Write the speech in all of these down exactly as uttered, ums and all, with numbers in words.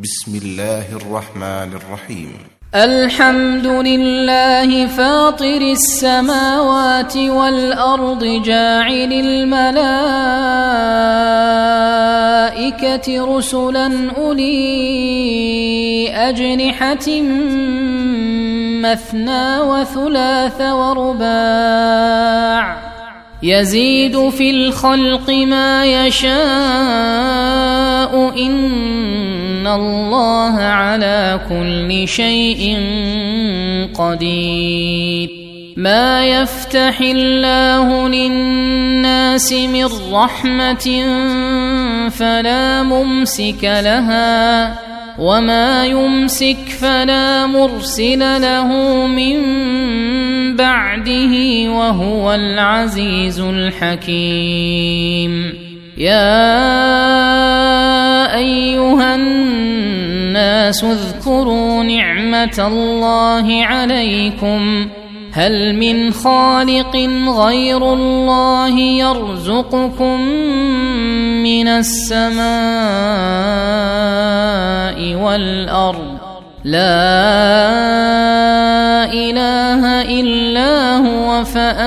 بسم الله الرحمن الرحيم. الحمد لله فاطر السماوات والأرض جاعل الملائكة رسلا أولي أجنحة مثنى وثلاث ورباع يزيد في الخلق ما يشاء إن الله على كل شيء قدير. ما يفتح الله للناس من رحمة فلا ممسك لها وما يمسك فلا مرسل له من بعده وهو العزيز الحكيم. يا أيها الناس اذكروا نعمة الله عليكم هل من خالق غير الله يرزقكم من السماء والأرض لا إله إلا هو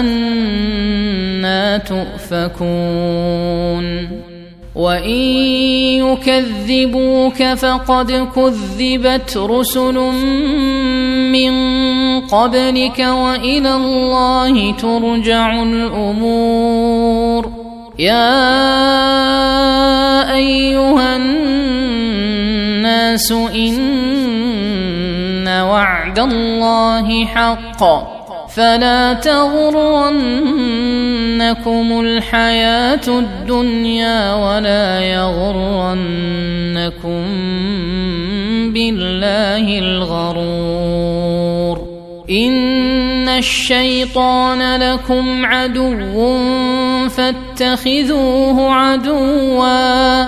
فأنى تؤفكون. وإن يكذبوك فقد كذبت رسل من قبلك وإلى الله ترجع الأمور. يا أيها الناس إن وعد الله حق فلا تغرنكم الحياة الدنيا ولا يغرنكم بالله الغرور. إن الشيطان لكم عدو فاتخذوه عدوا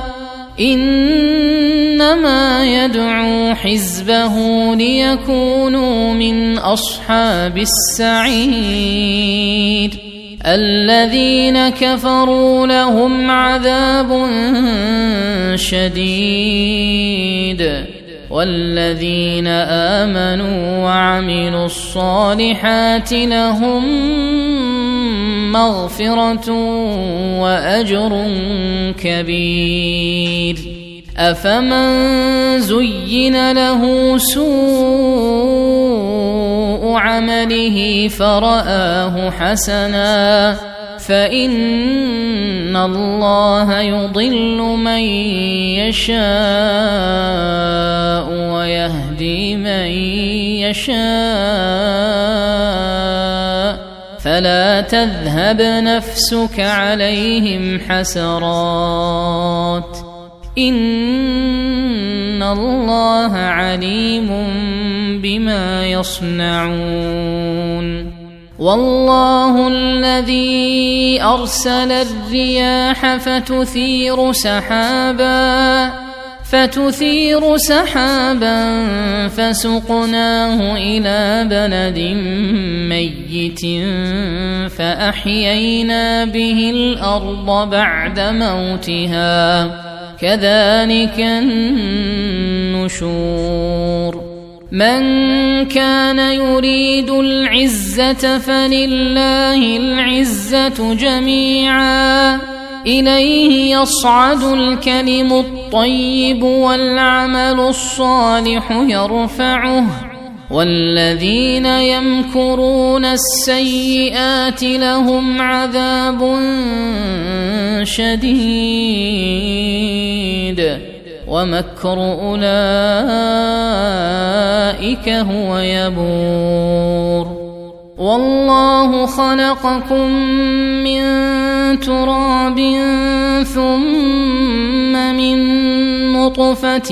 إنما يدعو حزبه ليكونوا من أصحاب السعير. الذين كفروا لهم عذاب شديد والذين آمنوا وعملوا الصالحات لهم مغفرة وأجر كبير. أفمن زين له سوء عمله فرآه حسنا فإن الله يضل من يشاء ويهدي من يشاء فلا تذهب نفسك عليهم حسرات إن الله عليم بما يصنعون. والله الذي أرسل الرياح فتثير سحابا فتثير سحابا فسقناه إلى بلد ميت فأحيينا به الأرض بعد موتها كذلك النشور. من كان يريد العزة فلله العزة جميعا إليه يصعد الكلم الطيب والعمل الصالح يرفعه والذين يمكرون السيئات لهم عذاب شديد ومكر أولئك هو يبور. والله خلقكم من تراب ثم من نطفة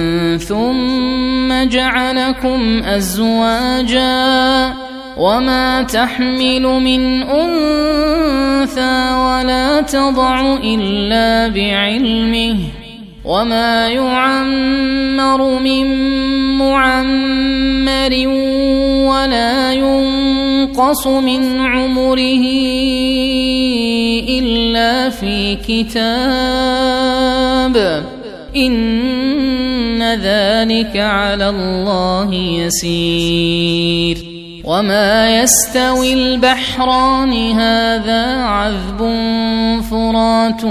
ثم جعلكم أزواجا وما تحمل من أنثى ولا تضع إلا بعلمه وما يعمر من معمر ولا ينقص من عمره إلا في كتاب إن ذلك على الله يسير وما يستوي البحران هذا عذب فرات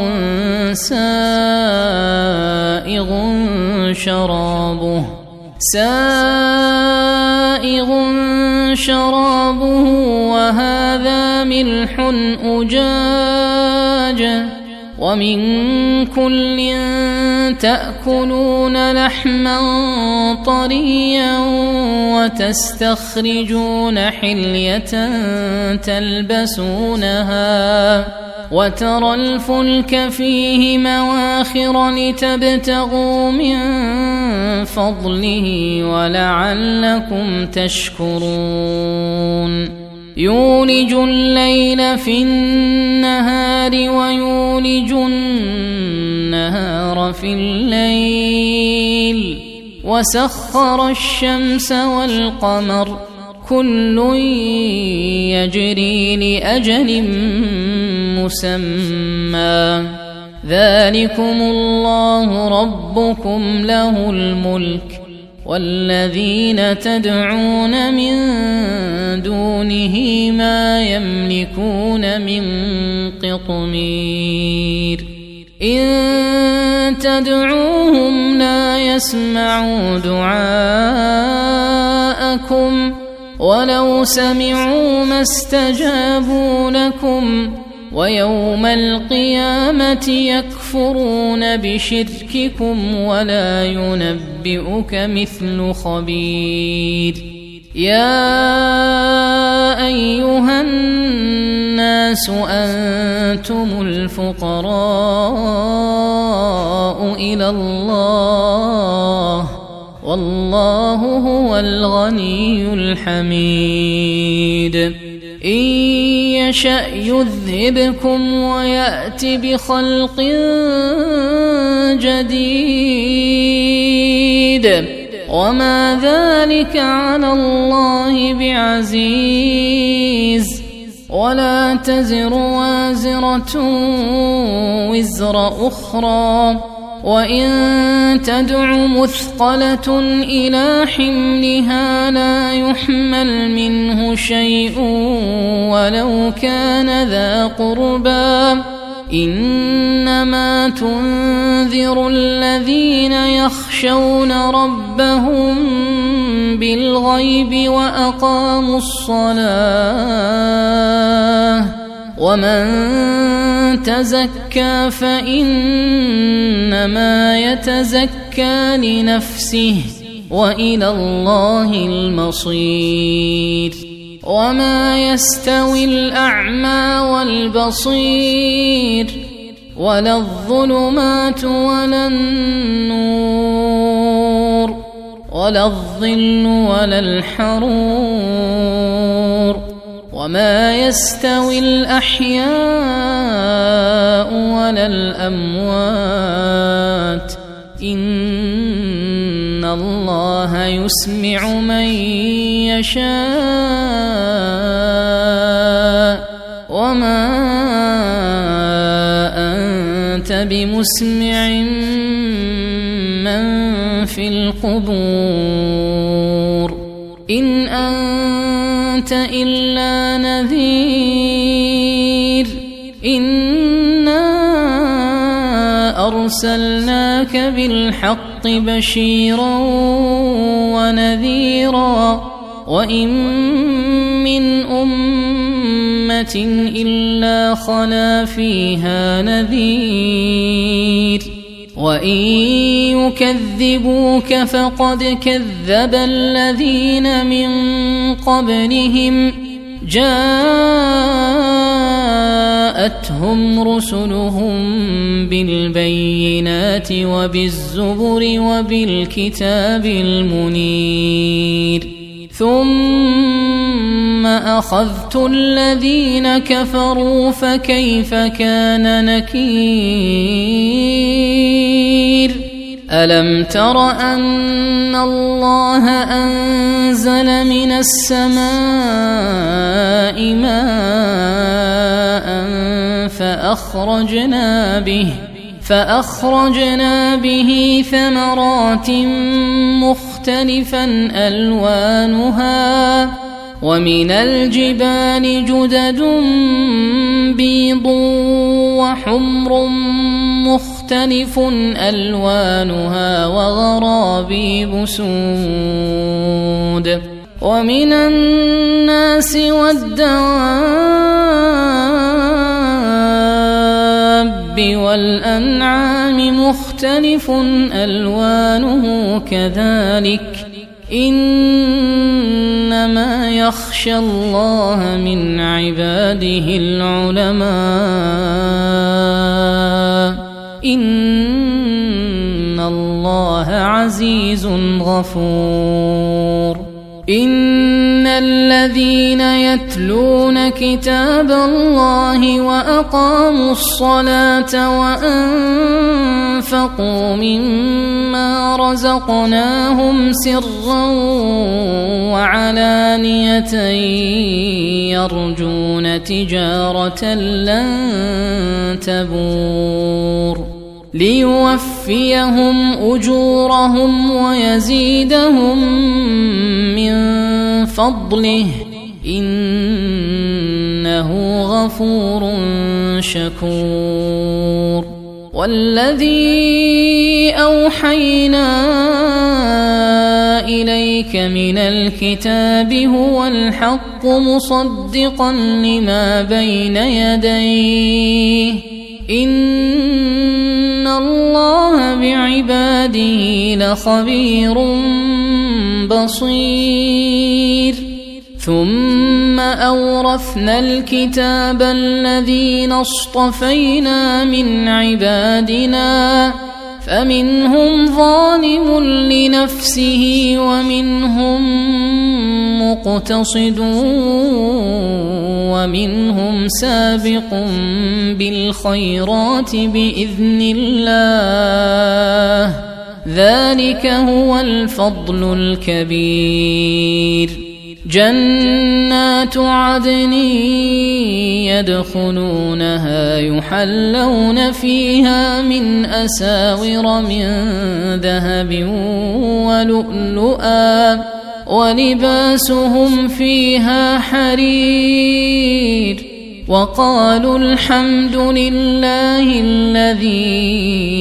سائغ شرابه سائغ شرابه وهذا ملح أجاج ومن كل تأكلون لحما طريا وتستخرجون حلية تلبسونها وترى الفلك فيه مواخر لتبتغوا من فضله ولعلكم تشكرون يولج الليل في النهار ويولج النهار في الليل وسخر الشمس والقمر كل يجري لأجل مسمى ذلكم الله ربكم له الملك والذين تدعون من دونه ما يملكون من قطمير إن تدعوهم لا يسمعوا دعاءكم ولو سمعوا ما استجابوا لكم ويوم القيامة يكفرون بشرككم ولا ينبئك مثل خبير يا أيها الناس أنتم الفقراء إلى الله والله هو الغني الحميد إن يشأ يذهبكم ويأت بخلق جديد وما ذلك على الله بعزيز ولا تزر وازرة وزر أخرى وإن تدع مثقلة إلى حملها لا يحمل منه شيء ولو كان ذا قربى إنما تنذر الذين يخشون ربهم بالغيب وأقاموا الصلاة ومن تزكى فإنما يتزكى لنفسه وإلى الله المصير وما يستوي الأعمى والبصير ولا الظلمات ولا النور ولا الظل ولا الحرور وما يستوي الأحياء ولا الأموات إن الله يسمع من يشاء وما أنت بمسمع من في القبور إن أنت إلا نذير إنا أرسلناك بالحق بشيرا ونذيرا وإن من أمة إلا خلا فيها نذير وإن يكذبوك فقد كذب الذين من قبلهم جاءتهم رسلهم بالبينات وبالزبر وبالكتاب المنير ثم أخذت الذين كفروا فكيف كان نكير ألم تر أن الله أنزل من السماء ماء فأخرجنا به فأخرجنا به ثمرات مختلفا ألوانها ومن الجبال جدد بيض وحمر مختلف ألوانها وغرابيب سود ومن الناس والدواب والأنعام مختلف ألوانه كذلك إنما يخشى الله من عباده العلماء إن الله عزيز غفور إن الذين يتلون كتاب الله وأقاموا الصلاة وأنفقوا مما رزقناهم سرا وعلانية يرجون تجارة لن تبور ليوفيهم أجورهم ويزيدهم من فضله إنه غفور شكور والذي أوحينا إليك من الكتاب هو الحق مصدقا لما بين يديه إن الله بعباده لخبير بصير ثم أورثنا الكتاب الذين اصطفينا من عبادنا فمنهم ظالم لنفسه ومنهم مقتصد ومنهم سابق بالخيرات بإذن الله ذلك هو الفضل الكبير جنات عدن يدخلونها يحلون فيها من أساور من ذهب ولؤلؤا ولباسهم فيها حرير وقالوا الحمد لله الذي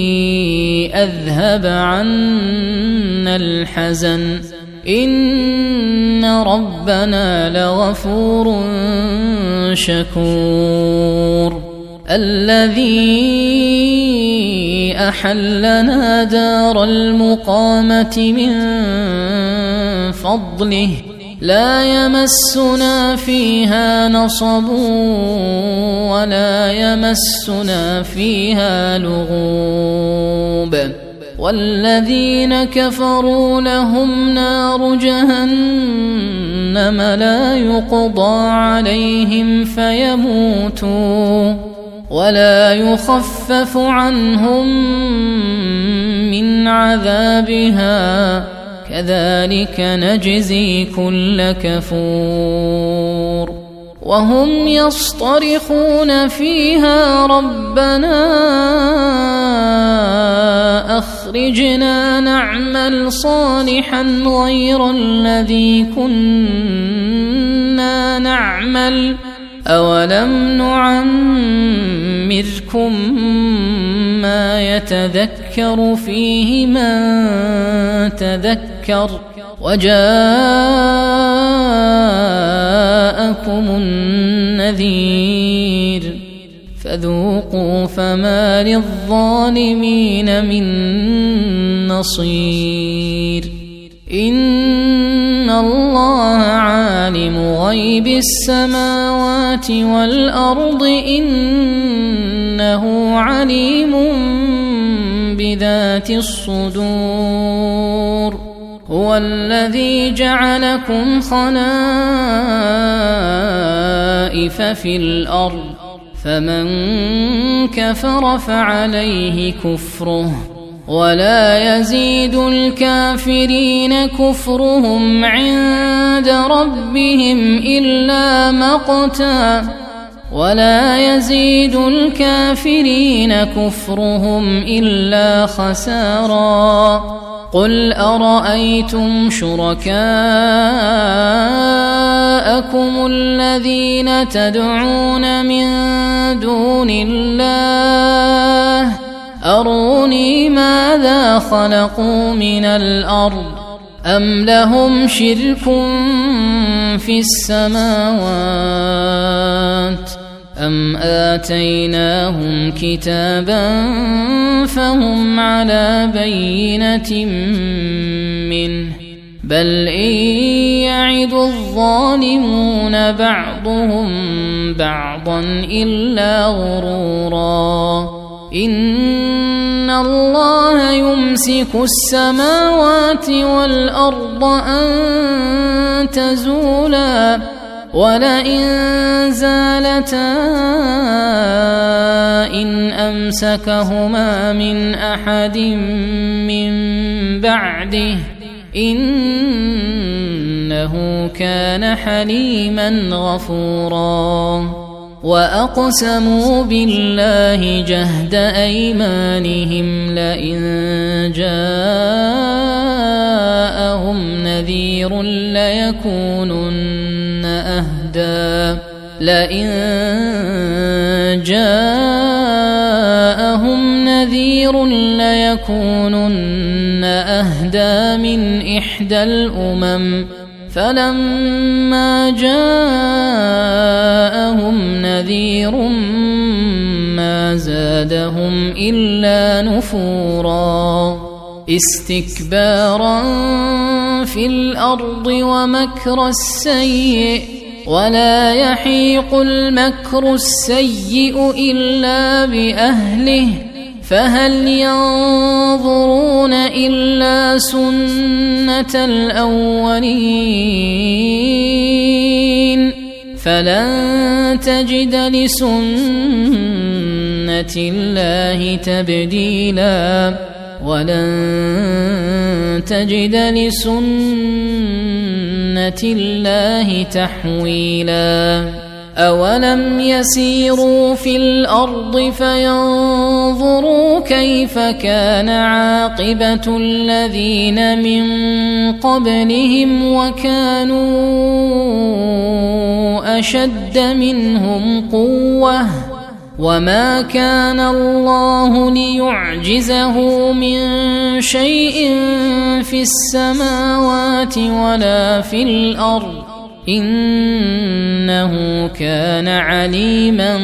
أذهب عنا الحزن إن ربنا لغفور شكور الذي أحلنا دار المقامة من فضله لا يمسنا فيها نصب ولا يمسنا فيها لغوب والذين كفروا لهم نار جهنم لا يقضى عليهم فيموتوا ولا يخفف عنهم من عذابها كذلك نجزي كل كفور وهم يصطرخون فيها ربنا أخرجنا نعمل صالحا غير الذي كنا نعمل أولم نعمركم ما يتذكر فيه من تذكر وجاءكم النذير فذوقوا فما للظالمين من نصير إن الله عالم غيب السماوات والأرض إنه عليم بذات الصدور هو الذي جعلكم خلائف في الأرض فمن كفر فعليه كفره ولا يزيد الكافرين كفرهم عند ربهم إلا مقتا ولا يزيد الكافرين كفرهم إلا خسارا. قل أرأيتم شركاءكم الذين تدعون من دون الله أروني ماذا خلقوا من الأرض أم لهم شرك في السماوات أم آتيناهم كتابا فهم على بينة منه بل إن يعد الظالمون بعضهم بعضا إلا غرورا. إن الله يمسك السماوات والأرض أن تزولا ولئن زالتا إن أمسكهما من أحد من بعده إنه كان حليما غفورا. وأقسموا بالله جهد أيمانهم لئن جاءهم نذير ليكونن أهدى لئن جاءهم نذير ليكونن أهدى من إحدى الأمم فلما جاءهم نذير ما زادهم إلا نفورا استكبارا في الأرض ومكر السيء ولا يحيق المكر السيء إلا بأهله فهل ينظرون إلا سنة الأولين فلن تجد لسنة الله تبديلا ولن تجد لسنة الله تحويلا. أولم يسيروا في الأرض فينظروا كيف كان عاقبة الذين من قبلهم وكانوا أشد منهم قوة وما كان الله ليعجزه من شيء في السماوات ولا في الأرض إنه كان عليما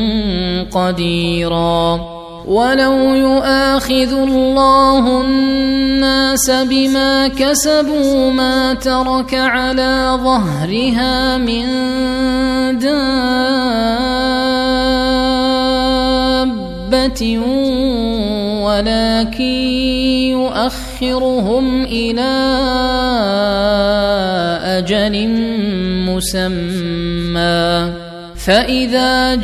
قديرا. ولو يؤاخذ الله الناس بما كسبوا ما ترك على ظهرها من دابة ولكن يؤخرهم إلى أجل مسمى فإذا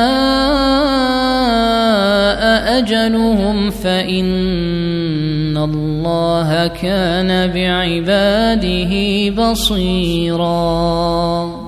جاء أجلهم فإن الله كان بعباده بصيراً.